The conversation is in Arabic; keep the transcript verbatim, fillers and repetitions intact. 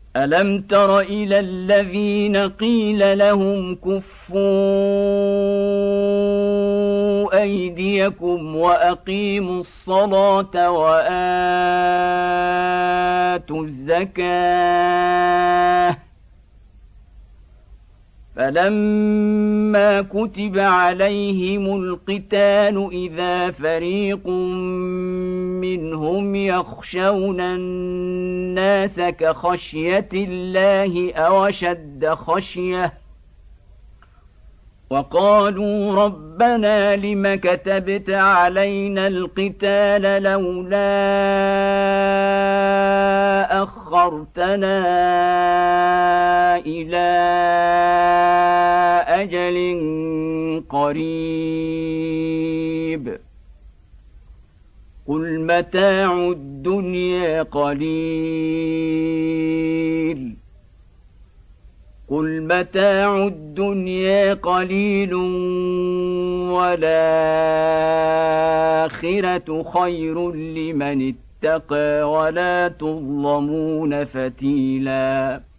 ألم تر إلى الذين قيل لهم كفوا أيديكم وأقيموا الصلاة وآتوا الزكاة فلما كتب عليهم القتال إذا فريق منهم يخشون الناس كخشية الله أو أشد خشية وقالوا ربنا لم كتبت علينا القتال لولا أخرتنا إلى أجل قريب قل متاع الدنيا قليل قل متاع الدنيا قليل والآخرة خير لمن اتقى ولا تظلمون فتيلاً